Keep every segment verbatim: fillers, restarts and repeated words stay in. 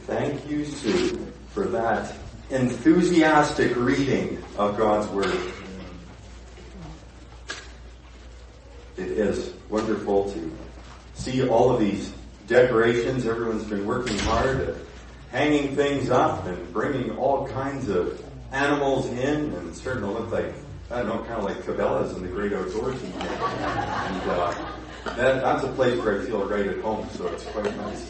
Thank you, Sue, for that enthusiastic reading of God's Word. It is wonderful to see all of these decorations. Everyone's been working hard at hanging things up and bringing all kinds of animals in, and it's starting to look like, I don't know, kind of like Cabela's in the great outdoors in here. And uh, that, that's a place where I feel right at home, so it's quite nice.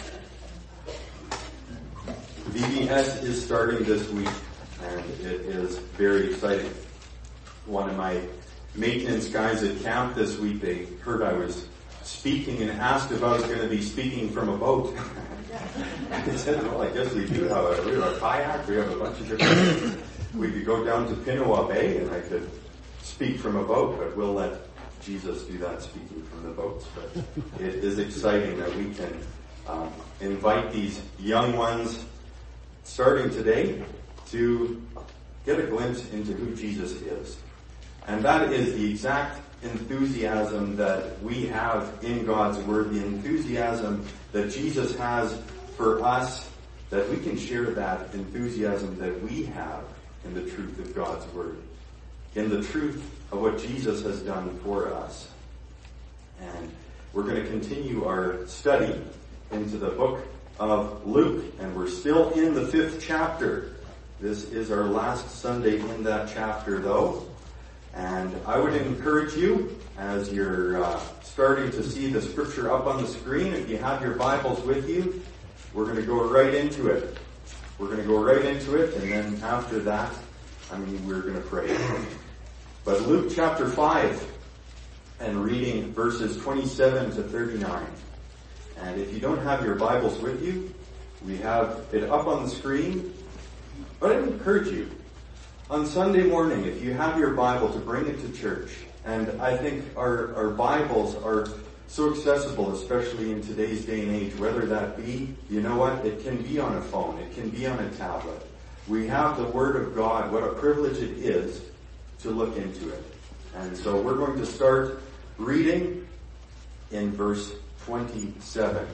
V B S is starting this week, and it is very exciting. One of my maintenance guys at camp this week, they heard I was speaking and asked if I was going to be speaking from a boat. I said, well, I guess we do have a, we have a kayak, we have a bunch of different things. We could go down to Pinawa Bay and I could speak from a boat, but we'll let Jesus do that speaking from the boats. But it is exciting that we can um, invite these young ones starting today to get a glimpse into who Jesus is. And that is the exact enthusiasm that we have in God's Word, the enthusiasm that Jesus has for us, that we can share that enthusiasm that we have in the truth of God's Word, in the truth of what Jesus has done for us. And we're going to continue our study into the book of Luke, and we're still in the fifth chapter. This is our last Sunday in that chapter, though. And I would encourage you, as you're uh, starting to see the scripture up on the screen, if you have your Bibles with you, we're going to go right into it. We're going to go right into it, and then after that, I mean, we're going to pray. But Luke chapter five, and reading verses twenty-seven to thirty-nine. And if you don't have your Bibles with you, we have it up on the screen. But I encourage you, on Sunday morning, if you have your Bible, to bring it to church. And I think our, our Bibles are so accessible, especially in today's day and age, whether that be, you know what, it can be on a phone, it can be on a tablet. We have the Word of God. What a privilege it is to look into it. And so we're going to start reading in verse twenty-seven.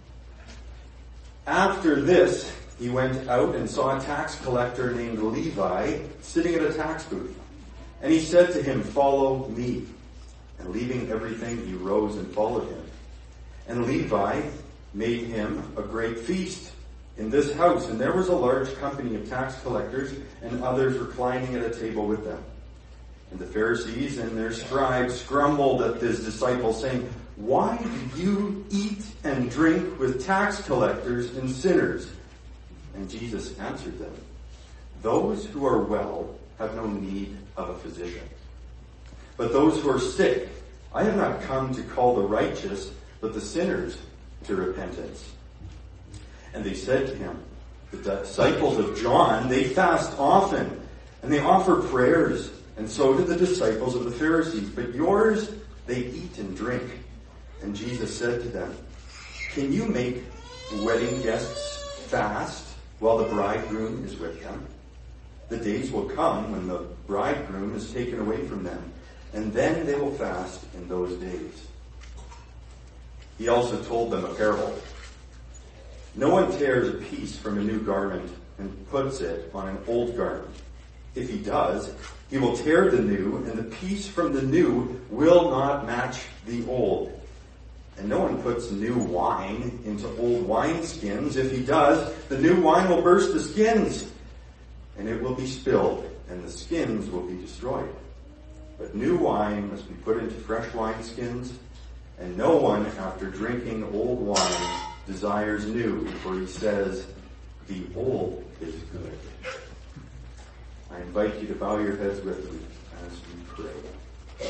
After this, he went out and saw a tax collector named Levi sitting at a tax booth. And he said to him, "Follow me." And leaving everything, he rose and followed him. And Levi made him a great feast in this house, and there was a large company of tax collectors and others reclining at a table with them. And the Pharisees and their scribes grumbled at his disciples, saying, "Why do you eat and drink with tax collectors and sinners?" And Jesus answered them, "Those who are well have no need of a physician, but those who are sick. I have not come to call the righteous, but the sinners to repentance." And they said to him, "The disciples of John, they fast often, and they offer prayers, and so do the disciples of the Pharisees. But yours, they eat and drink." And Jesus said to them, "Can you make wedding guests fast while the bridegroom is with them? The days will come when the bridegroom is taken away from them, and then they will fast in those days." He also told them a parable. "No one tears a piece from a new garment and puts it on an old garment. If he does, he will tear the new, and the piece from the new will not match the old. And no one puts new wine into old wineskins. If he does, the new wine will burst the skins, and it will be spilled, and the skins will be destroyed. But new wine must be put into fresh wineskins, and no one, after drinking old wine, desires new, for he says, 'The old is good.'" I invite you to bow your heads with me as we pray.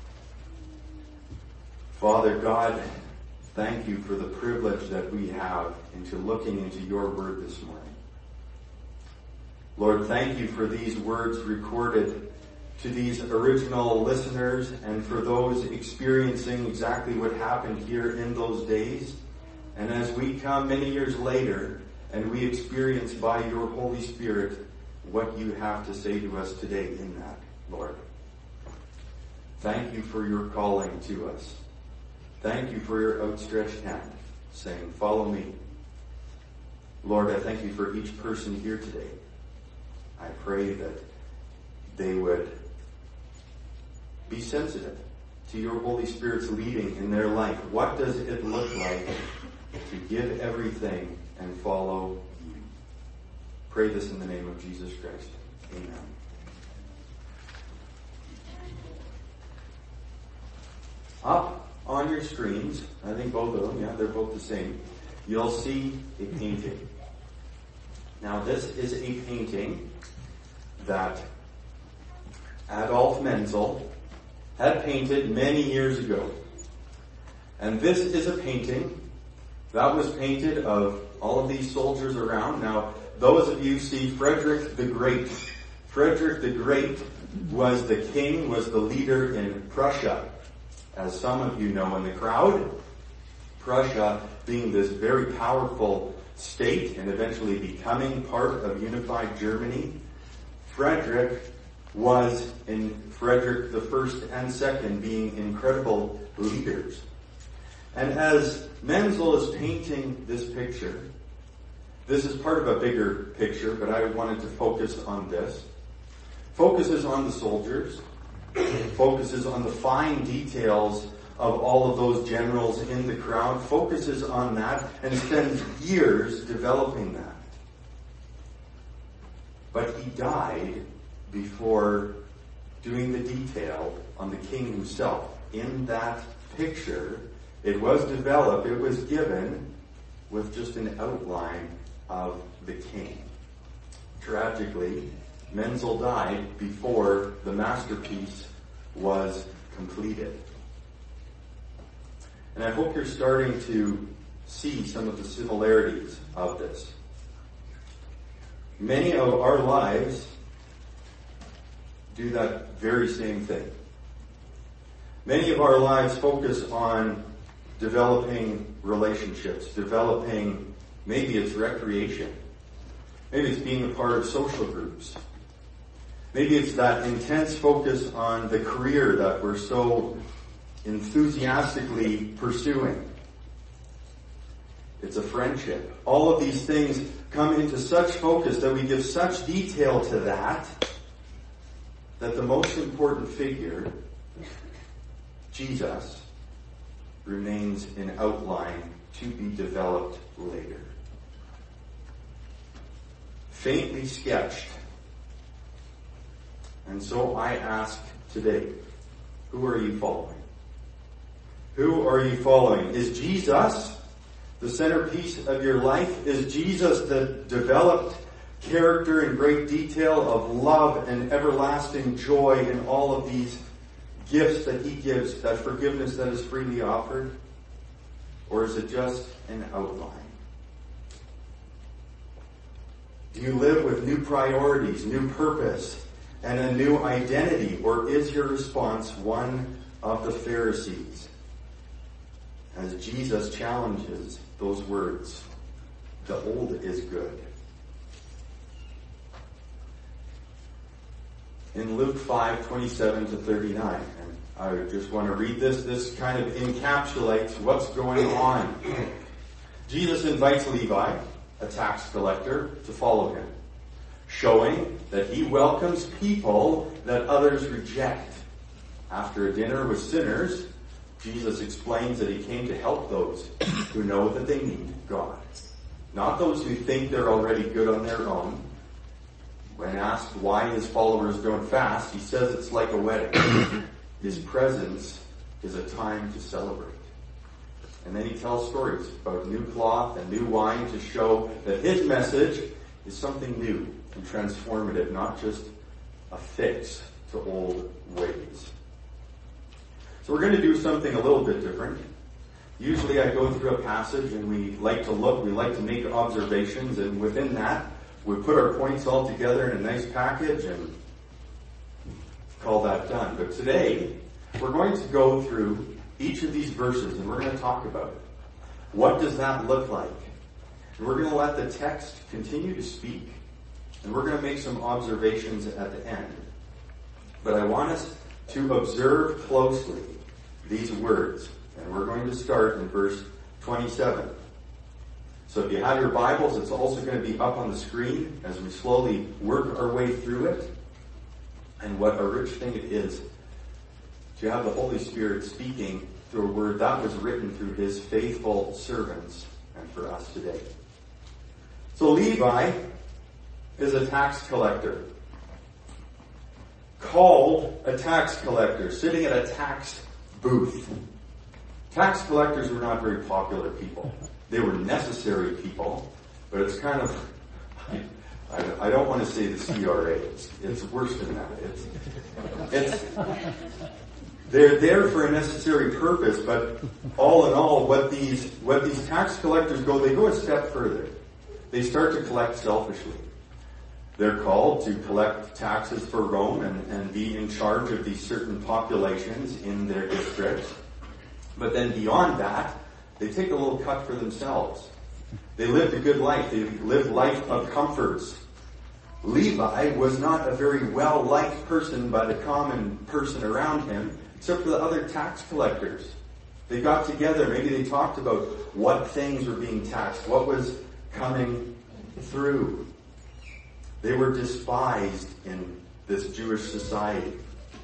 Father God, thank you for the privilege that we have into looking into your word this morning. Lord, thank you for these words recorded to these original listeners and for those experiencing exactly what happened here in those days. And as we come many years later and we experience by your Holy Spirit what you have to say to us today in that, Lord. Thank you for your calling to us. Thank you for your outstretched hand, saying, "Follow me." Lord, I thank you for each person here today. I pray that they would be sensitive to your Holy Spirit's leading in their life. What does it look like to give everything and follow you? Pray this in the name of Jesus Christ. Amen. Up on your screens, I think both of them, yeah, they're both the same, you'll see a painting. Now this is a painting that Adolf Menzel had painted many years ago. And this is a painting that was painted of all of these soldiers around. Now, those of you see Frederick the Great. Frederick the Great was the king, was the leader in Prussia. As some of you know in the crowd, Prussia being this very powerful state and eventually becoming part of unified Germany, Frederick was in Frederick the First and Second being incredible leaders. And as Menzel is painting this picture, this is part of a bigger picture, but I wanted to focus on this. Focuses on the soldiers, focuses on the fine details of all of those generals in the crowd, focuses on that and spends years developing that. But he died before doing the detail on the king himself. In that picture, it was developed, it was given with just an outline of the king. Tragically, Menzel died before the masterpiece was completed. And I hope you're starting to see some of the similarities of this. Many of our lives do that very same thing. Many of our lives focus on developing relationships, developing, maybe it's recreation. Maybe it's being a part of social groups. Maybe it's that intense focus on the career that we're so enthusiastically pursuing. It's a friendship. All of these things come into such focus that we give such detail to that, that the most important figure, Jesus, remains in outline to be developed later. Faintly sketched. And so I ask today, who are you following? Who are you following? Is Jesus the centerpiece of your life? Is Jesus the developed character in great detail of love and everlasting joy and all of these gifts that he gives, that forgiveness that is freely offered? Or is it just an outline? Do you live with new priorities, new purpose, and a new identity? Or is your response one of the Pharisees? As Jesus challenges those words, the old is good. In Luke five, twenty-seven to thirty-nine, and I just want to read this. This kind of encapsulates what's going on. Jesus invites Levi, a tax collector, to follow him, showing that he welcomes people that others reject. After a dinner with sinners, Jesus explains that he came to help those who know that they need God, not those who think they're already good on their own. When asked why his followers don't fast, he says it's like a wedding. His presence is a time to celebrate. And then he tells stories about new cloth and new wine to show that his message is something new and transformative, not just a fix to old ways. So we're going to do something a little bit different. Usually I go through a passage and we like to look, we like to make observations, and within that we put our points all together in a nice package and call that done. But today we're going to go through each of these verses and we're going to talk about it. What does that look like? And we're going to let the text continue to speak, and we're going to make some observations at the end. But I want us to observe closely these words, and we're going to start in verse twenty-seven. So if you have your Bibles, it's also going to be up on the screen as we slowly work our way through it. And what a rich thing it is to have the Holy Spirit speaking through a word that was written through his faithful servants and for us today. So Levi is a tax collector. Called a tax collector, sitting at a tax booth. Tax collectors were not very popular people. They were necessary people, but it's kind of, I, I don't want to say the C R A. It's, it's worse than that. It's, it's, they're there for a necessary purpose, but all in all, what these, what these tax collectors go, they go a step further. They start to collect selfishly. They're called to collect taxes for Rome and, and be in charge of these certain populations in their districts. But then beyond that, they take a little cut for themselves. They lived a good life. They lived life of comforts. Levi was not a very well-liked person by the common person around him, except for the other tax collectors. They got together. Maybe they talked about what things were being taxed, what was coming through. They were despised in this Jewish society.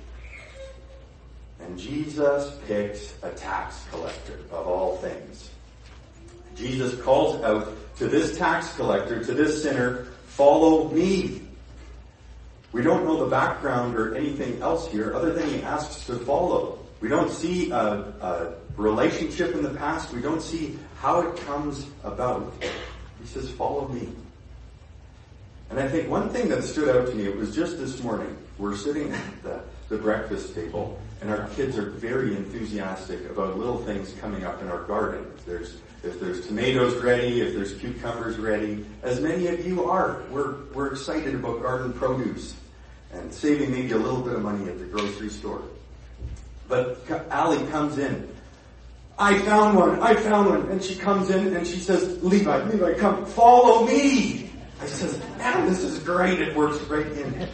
And Jesus picks a tax collector of all things. Jesus calls out to this tax collector, to this sinner, follow me. We don't know the background or anything else here other than he asks to follow. We don't see a, a relationship in the past. We don't see how it comes about. He says, follow me. And I think one thing that stood out to me, it was just this morning. We're sitting at the, the breakfast table, and our kids are very enthusiastic about little things coming up in our garden. If there's, if there's tomatoes ready, if there's cucumbers ready, as many of you are, we're, we're excited about garden produce and saving maybe a little bit of money at the grocery store. But Allie comes in. I found one, I found one. And she comes in and she says, Levi, Levi, come, follow me. I says, man, this is great. It works right in.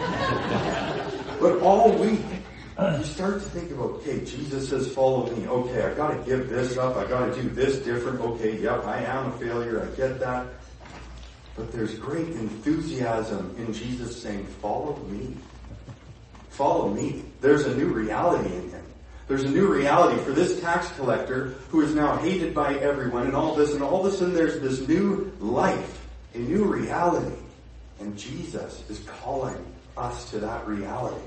But all week, you start to think about, okay, Jesus says, follow me. Okay, I gotta give this up. I gotta do this different. Okay, yep, I am a failure. I get that. But there's great enthusiasm in Jesus saying, follow me. Follow me. There's a new reality in him. There's a new reality for this tax collector who is now hated by everyone and all this, and all of a sudden there's this new life. A new reality. And Jesus is calling us to that reality.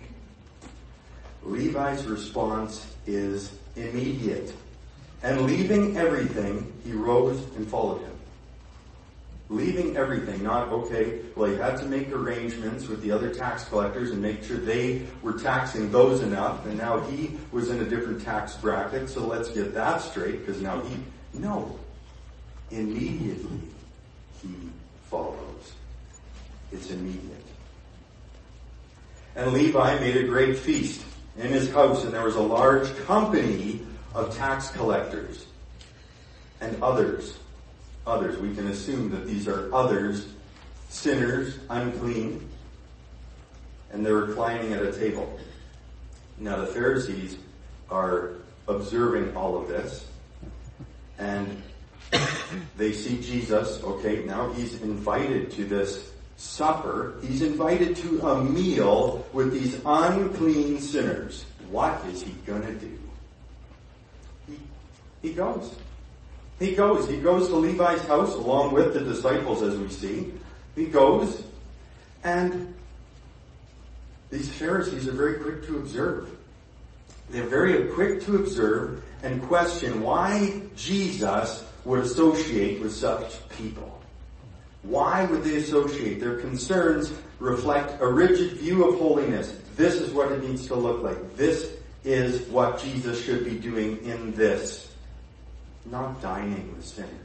Levi's response is immediate. And leaving everything, he rose and followed him. Leaving everything, not, okay, well, he had to make arrangements with the other tax collectors and make sure they were taxing those enough, and now he was in a different tax bracket, so let's get that straight, because now he, no. Immediately, he follows. It's immediate. And Levi made a great feast in his house, and there was a large company of tax collectors and others. Others. We can assume that these are others, sinners, unclean, and they're reclining at a table. Now the Pharisees are observing all of this, and they see Jesus, okay, now he's invited to this supper. He's invited to a meal with these unclean sinners. What is he gonna do? He, he goes. He goes. He goes to Levi's house along with the disciples, as we see. He goes, and these Pharisees are very quick to observe. They're very quick to observe and question why Jesus would associate with such people. Why would they associate? Their concerns reflect a rigid view of holiness. This is what it needs to look like. This is what Jesus should be doing in this. Not dining with sinners.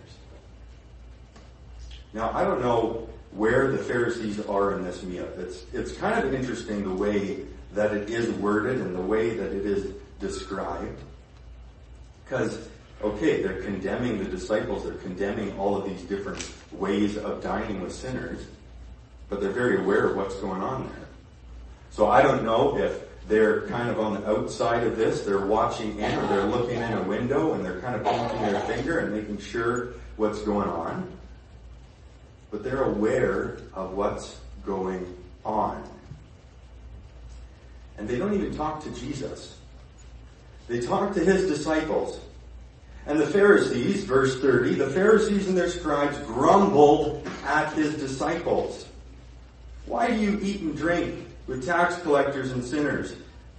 Now, I don't know where the Pharisees are in this meal. It's, it's kind of interesting the way that it is worded and the way that it is described. Because, okay, they're condemning the disciples, they're condemning all of these different ways of dining with sinners, but they're very aware of what's going on there. So I don't know if they're kind of on the outside of this. They're watching in, or they're looking in a window, and they're kind of pointing their finger and making sure what's going on. But they're aware of what's going on. And they don't even talk to Jesus. They talk to his disciples. And the Pharisees, verse thirty, the Pharisees and their scribes grumbled at his disciples. Why do you eat and drink with tax collectors and sinners?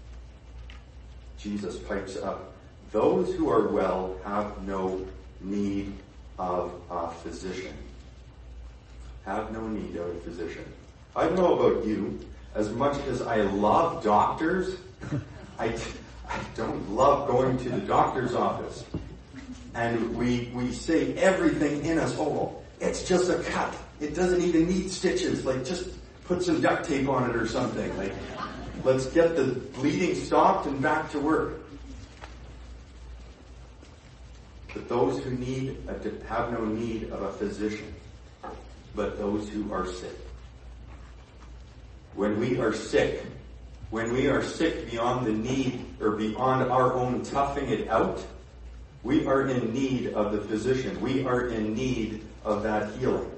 Jesus pipes up, those who are well have no need of a physician. Have no need of a physician. I don't know about you, as much as I love doctors, I, I don't love going to the doctor's office. And we, we say everything in us, oh, it's just a cut. It doesn't even need stitches. Like, just put some duct tape on it or something. Like, let's get the bleeding stopped and back to work. But those who need a, have no need of a physician, but those who are sick. When we are sick, when we are sick beyond the need or beyond our own toughing it out, we are in need of the physician. We are in need of that healing.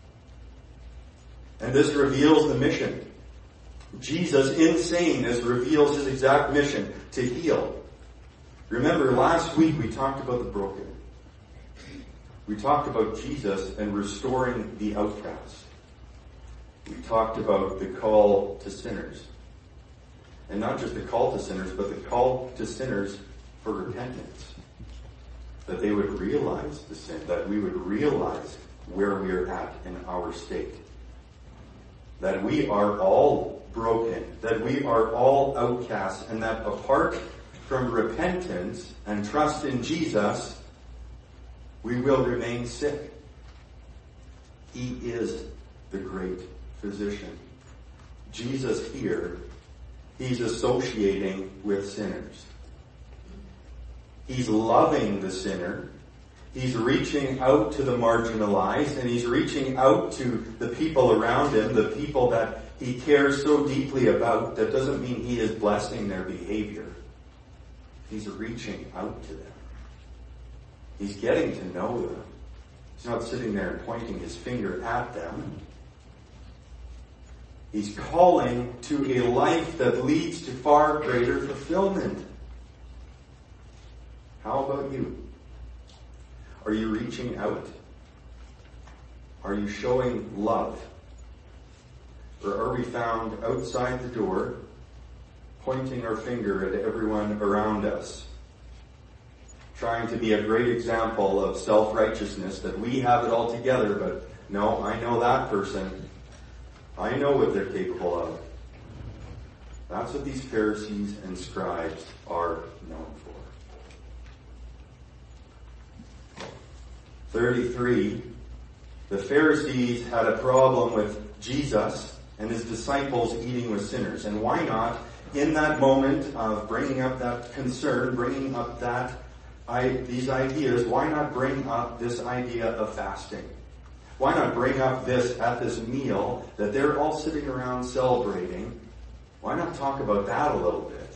And this reveals the mission. Jesus, in saying this, reveals his exact mission, to heal. Remember, last week we talked about the broken. We talked about Jesus and restoring the outcast. We talked about the call to sinners. And not just the call to sinners, but the call to sinners for repentance. That they would realize the sin, that we would realize where we are at in our state. That we are all broken, that we are all outcasts, and that apart from repentance and trust in Jesus, we will remain sick. He is the great physician. Jesus here, he's associating with sinners. He's loving the sinner. He's reaching out to the marginalized, and he's reaching out to the people around him, the people that he cares so deeply about. That doesn't mean he is blessing their behavior. He's reaching out to them. He's getting to know them. He's not sitting there and pointing his finger at them. He's calling to a life that leads to far greater fulfillment. How about you? Are you reaching out? Are you showing love? Or are we found outside the door, pointing our finger at everyone around us, trying to be a great example of self-righteousness, that we have it all together, but no, I know that person. I know what they're capable of. That's what these Pharisees and scribes are known for. thirty-three, the Pharisees had a problem with Jesus and his disciples eating with sinners. And why not, in that moment of bringing up that concern, bringing up that I, these ideas, why not bring up this idea of fasting? Why not bring up this at this meal that they're all sitting around celebrating? Why not talk about that a little bit?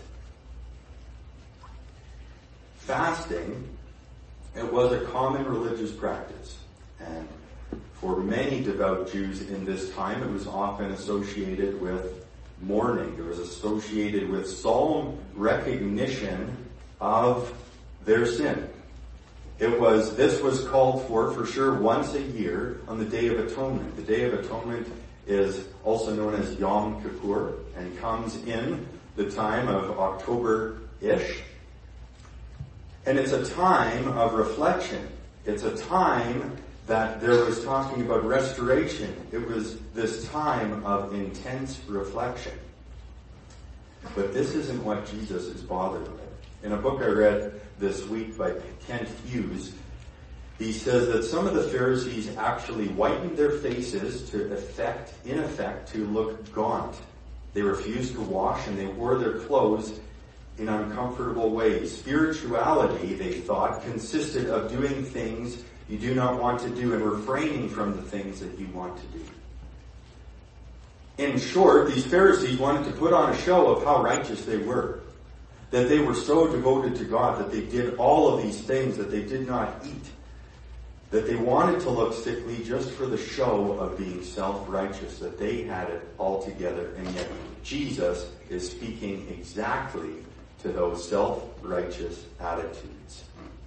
Fasting, it was a common religious practice. And for many devout Jews in this time, it was often associated with mourning. It was associated with solemn recognition of their sin. It was, this was called for, for sure, once a year on the Day of Atonement. The Day of Atonement is also known as Yom Kippur and comes in the time of October-ish. And it's a time of reflection. It's a time that there was talking about restoration. It was this time of intense reflection. But this isn't what Jesus is bothered with. In a book I read this week by Kent Hughes, he says that some of the Pharisees actually whitened their faces to effect, in effect, to look gaunt. They refused to wash and they wore their clothes in uncomfortable ways. Spirituality, they thought, consisted of doing things you do not want to do and refraining from the things that you want to do. In short, these Pharisees wanted to put on a show of how righteous they were. That they were so devoted to God that they did all of these things that they did not eat. That they wanted to look sickly just for the show of being self-righteous. That they had it all together. And yet Jesus is speaking exactly to those self-righteous attitudes.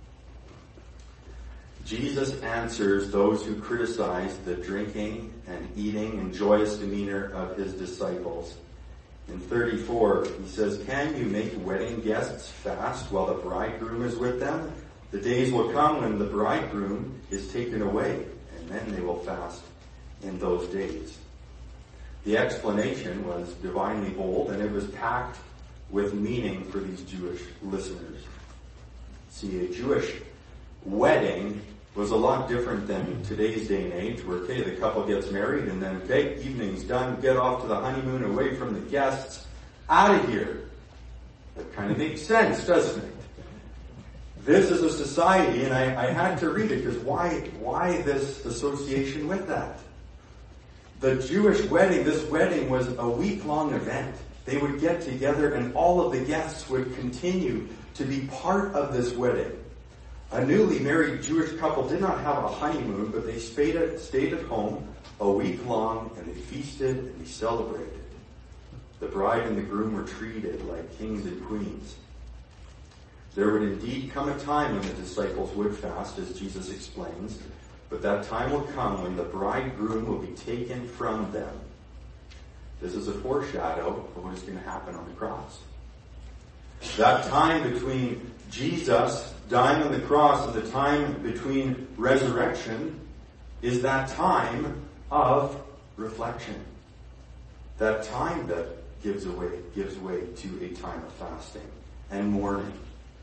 Jesus answers those who criticize the drinking and eating and joyous demeanor of his disciples. In thirty-four, he says, "Can you make wedding guests fast while the bridegroom is with them? The days will come when the bridegroom is taken away, and then they will fast in those days." The explanation was divinely bold, and it was packed with meaning for these Jewish listeners. See, a Jewish wedding was a lot different than today's day and age, where, okay, the couple gets married and then, okay, evening's done, get off to the honeymoon, away from the guests, out of here. That kind of makes sense, doesn't it? This is a society, and I, I had to read it, because why, why this association with that? The Jewish wedding, this wedding was a week-long event. They would get together and all of the guests would continue to be part of this wedding. A newly married Jewish couple did not have a honeymoon, but they stayed at, stayed at home a week long, and they feasted and they celebrated. The bride and the groom were treated like kings and queens. There would indeed come a time when the disciples would fast, as Jesus explains, but that time will come when the bridegroom will be taken from them. This is a foreshadow of what is going to happen on the cross. That time between Jesus dying on the cross and the time between resurrection is that time of reflection. That time that gives away, gives way to a time of fasting and mourning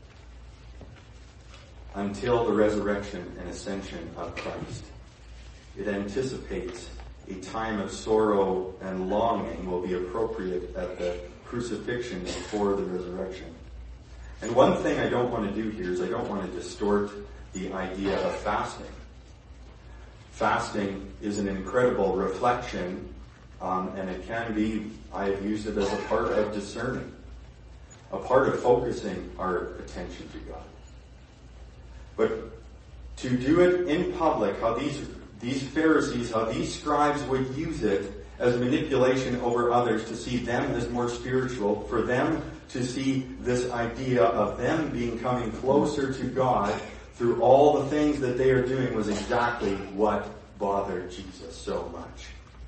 until the resurrection and ascension of Christ. It anticipates a time of sorrow and longing will be appropriate at the crucifixion before the resurrection. And one thing I don't want to do here is I don't want to distort the idea of fasting. Fasting is an incredible reflection, um, and it can be, I have used it as a part of discerning, a part of focusing our attention to God. But to do it in public, how these these Pharisees, how these scribes would use it as manipulation over others to see them as more spiritual, for them to see this idea of them being coming closer to God through all the things that they are doing was exactly what bothered Jesus so much.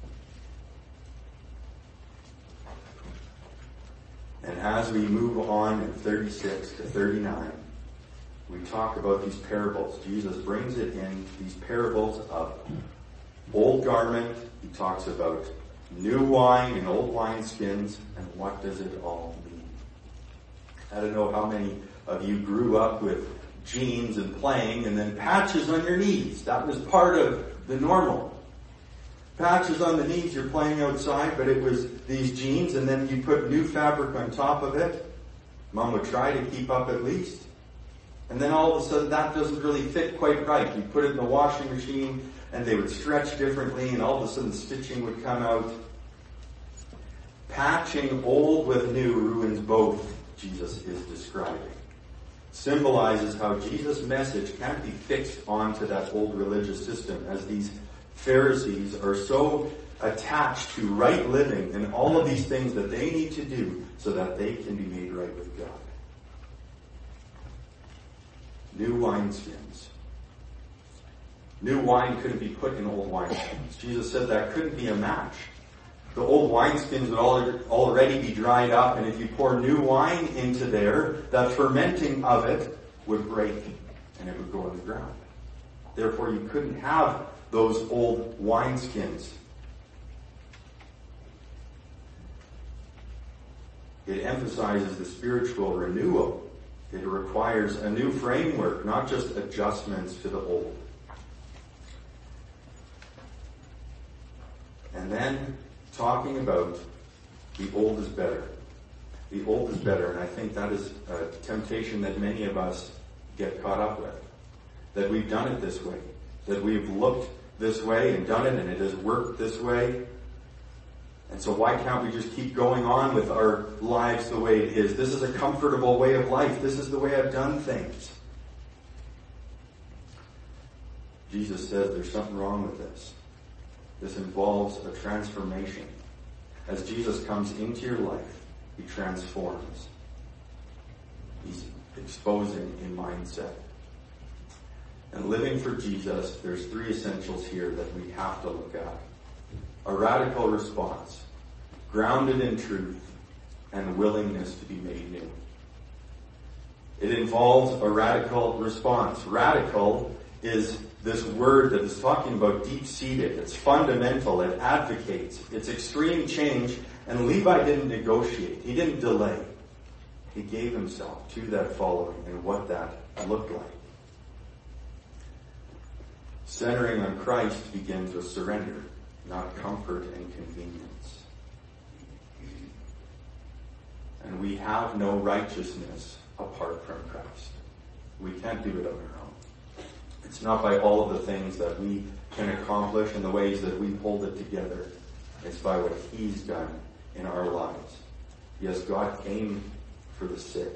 And as we move on in thirty-six to thirty-nine, we talk about these parables. Jesus brings it in these parables of old garment. He talks about new wine and old wineskins, and what does it all mean? I don't know how many of you grew up with jeans and playing and then patches on your knees. That was part of the normal. Patches on the knees, you're playing outside, but it was these jeans, and then you put new fabric on top of it. Mom would try to keep up at least. And then all of a sudden that doesn't really fit quite right. You put it in the washing machine and they would stretch differently, and all of a sudden stitching would come out. Patching old with new ruins both, Jesus is describing. Symbolizes how Jesus' message can't be fixed onto that old religious system, as these Pharisees are so attached to right living and all of these things that they need to do so that they can be made right with God. New wineskins. New wine couldn't be put in old wineskins. Jesus said that couldn't be a match. The old wineskins would already be dried up, and if you pour new wine into there, that fermenting of it would break and it would go on the ground. Therefore, you couldn't have those old wineskins. It emphasizes the spiritual renewal. It requires a new framework, not just adjustments to the old. And then talking about the old is better. The old is better, and I think that is a temptation that many of us get caught up with. That we've done it this way. That we've looked this way and done it, and it has worked this way. And so why can't we just keep going on with our lives the way it is? This is a comfortable way of life. This is the way I've done things. Jesus says there's something wrong with this. This involves a transformation. As Jesus comes into your life, he transforms. He's exposing a mindset. And living for Jesus, there's three essentials here that we have to look at. A radical response, grounded in truth, and willingness to be made new. It involves a radical response. Radical is this word that is talking about deep-seated. It's fundamental. It advocates. It's extreme change. And Levi didn't negotiate. He didn't delay. He gave himself to that following and what that looked like. Centering on Christ begins with surrender, not comfort and convenience. And we have no righteousness apart from Christ. We can't do it on our own. It's not by all of the things that we can accomplish and the ways that we hold it together. It's by what he's done in our lives. Yes, God came for the sick.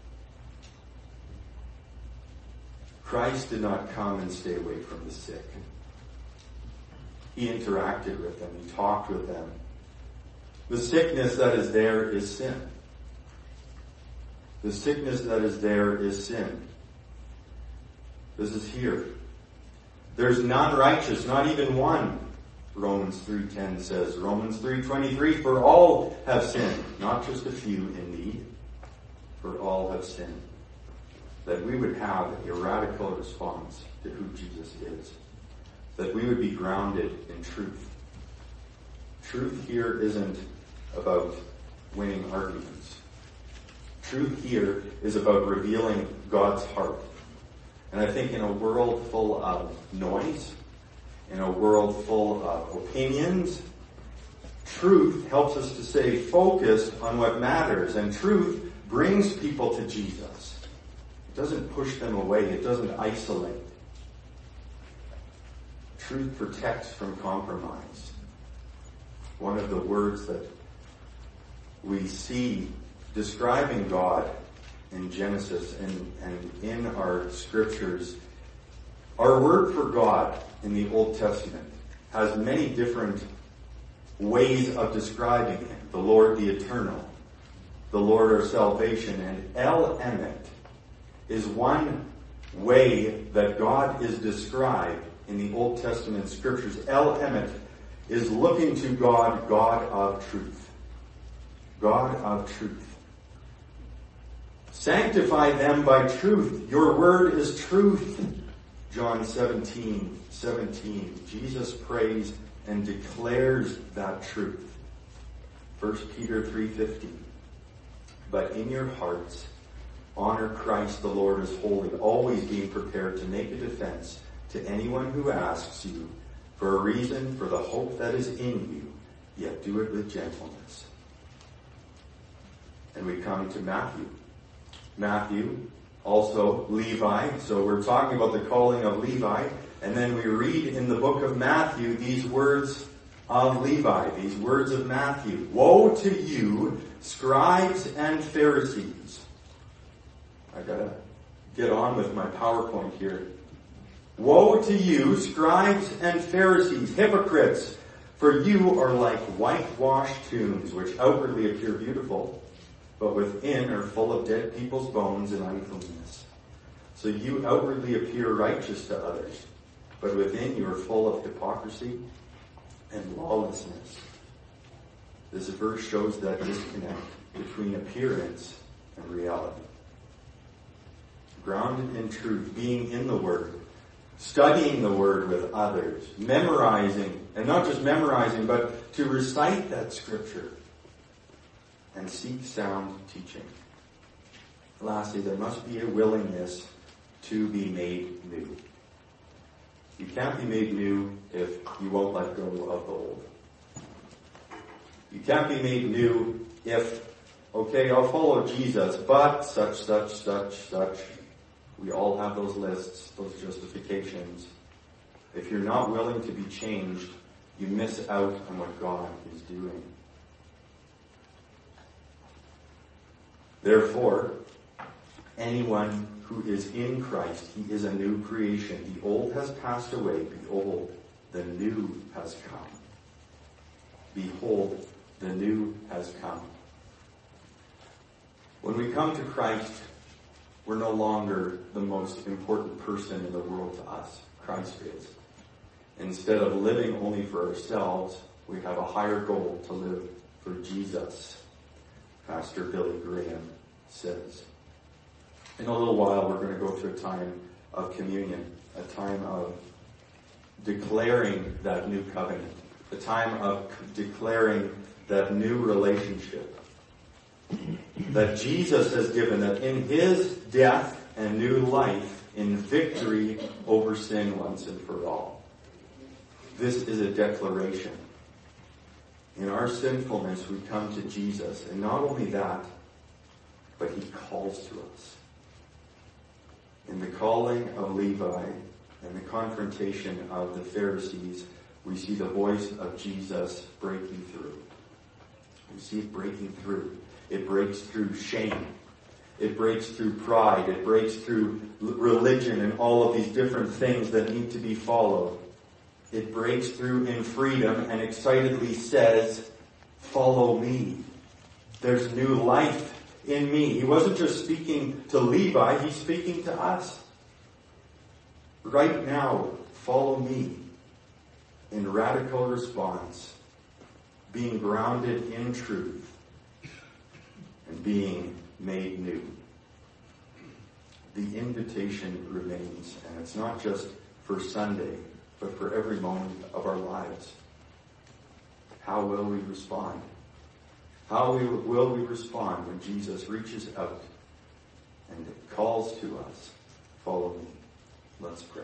Christ did not come and stay away from the sick. He interacted with them. He talked with them. The sickness that is there is sin. The sickness that is there is sin. This is here. There's none righteous, not even one. Romans three ten says. Romans three twenty-three, for all have sinned. Not just a few indeed. For all have sinned. That we would have a radical response to who Jesus is. That we would be grounded in truth. Truth here isn't about winning arguments. Truth here is about revealing God's heart. And I think in a world full of noise, in a world full of opinions, truth helps us to stay focused on what matters. And truth brings people to Jesus. It doesn't push them away. It doesn't isolate. Truth protects from compromise. One of the words that we see describing God in Genesis and, and in our scriptures, our word for God in the Old Testament has many different ways of describing him. The Lord the Eternal, the Lord our salvation, and El Emet is one way that God is described in the Old Testament scriptures. El Emet is looking to God, God of truth. God of truth. Sanctify them by truth. Your word is truth. John seventeen seventeen. Jesus prays and declares that truth. First Peter three fifteen. But in your hearts, honor Christ the Lord as holy, always being prepared to make a defense to anyone who asks you for a reason for the hope that is in you, yet do it with gentleness. And we come to Matthew. Matthew, also Levi. So we're talking about the calling of Levi. And then we read in the book of Matthew these words of Levi, these words of Matthew. Woe to you, scribes and Pharisees. I gotta get on with my PowerPoint here. Woe to you, scribes and Pharisees, hypocrites, for you are like whitewashed tombs, which outwardly appear beautiful, but within are full of dead people's bones and uncleanness. So you outwardly appear righteous to others, but within you are full of hypocrisy and lawlessness. This verse shows that disconnect between appearance and reality. Grounded in truth, being in the Word, studying the Word with others, memorizing, and not just memorizing, but to recite that Scripture and seek sound teaching. Lastly, there must be a willingness to be made new. You can't be made new if you won't let go of the old. You can't be made new if, okay, I'll follow Jesus, but such, such, such, such. We all have those lists, those justifications. If you're not willing to be changed, you miss out on what God is doing. Therefore, anyone who is in Christ, he is a new creation. The old has passed away. Behold, the new has come. Behold, the new has come. When we come to Christ, we're no longer the most important person in the world to us. Christ is. Instead of living only for ourselves, we have a higher goal to live for Jesus, Pastor Billy Graham says. In a little while, we're going to go to a time of communion, a time of declaring that new covenant, a time of declaring that new relationship that Jesus has given, that in his death and new life, in victory over sin once and for all. This is a declaration. In our sinfulness, we come to Jesus, and not only that, but he calls to us. In the calling of Levi and the confrontation of the Pharisees, we see the voice of Jesus breaking through. We see it breaking through. It breaks through shame. It breaks through pride. It breaks through religion and all of these different things that need to be followed. It breaks through in freedom and excitedly says, follow me. There's new life in me. He wasn't just speaking to Levi, he's speaking to us. Right now, follow me in radical response, being grounded in truth and being made new. The invitation remains, and it's not just for Sunday, but for every moment of our lives. How will we respond? How will we respond when Jesus reaches out and calls to us, follow me? Let's pray.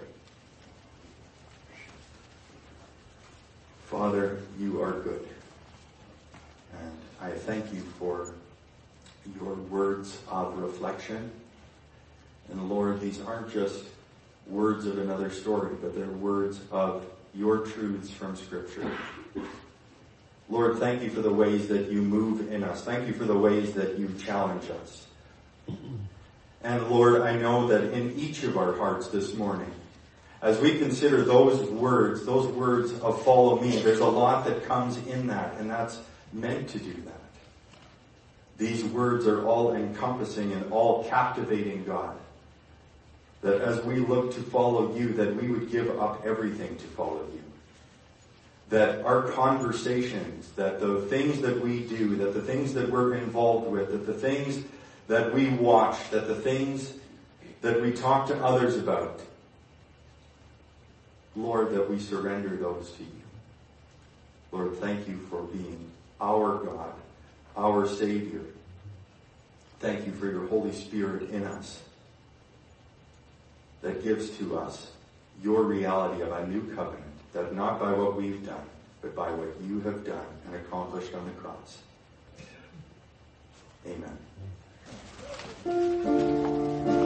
Father, you are good. And I thank you for your words of reflection. And Lord, these aren't just words of another story, but they're words of your truths from Scripture. Lord, thank you for the ways that you move in us. Thank you for the ways that you challenge us. And Lord, I know that in each of our hearts this morning, as we consider those words, those words of follow me, there's a lot that comes in that, and that's meant to do that. These words are all encompassing and all captivating, God. That as we look to follow you, that we would give up everything to follow you. That our conversations, that the things that we do, that the things that we're involved with, that the things that we watch, that the things that we talk to others about, Lord, that we surrender those to you. Lord, thank you for being our God, our Savior. Thank you for your Holy Spirit in us that gives to us your reality of a new covenant, that not by what we've done, but by what you have done and accomplished on the cross. Amen.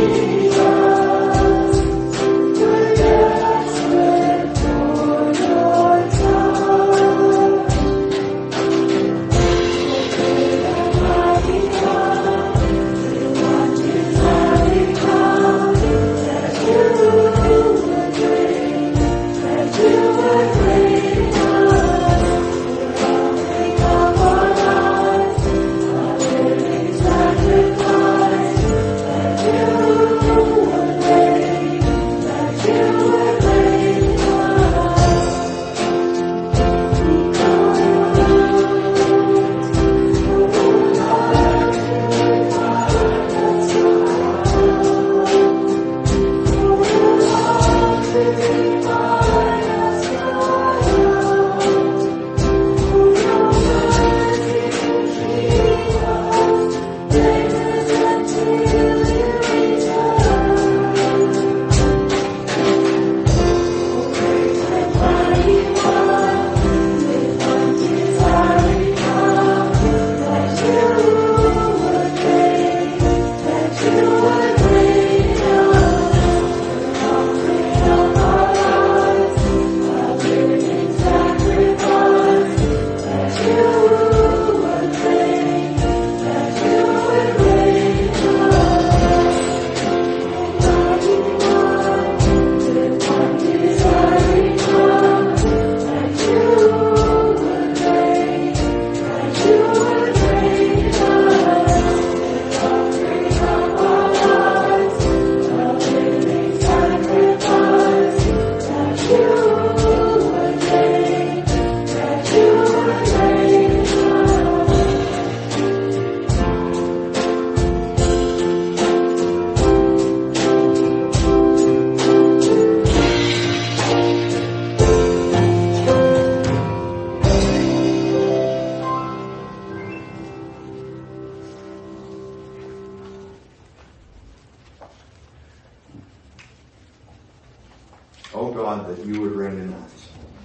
O God, that you would reign in us.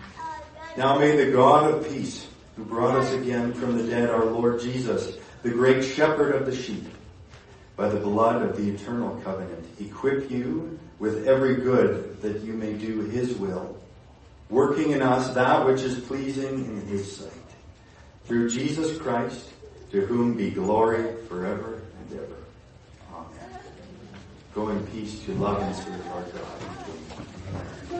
Now may the God of peace, who brought us again from the dead, our Lord Jesus, the great shepherd of the sheep, by the blood of the eternal covenant, equip you with every good that you may do his will, working in us that which is pleasing in his sight. Through Jesus Christ, to whom be glory forever and ever. Amen. Go in peace to love and serve our God.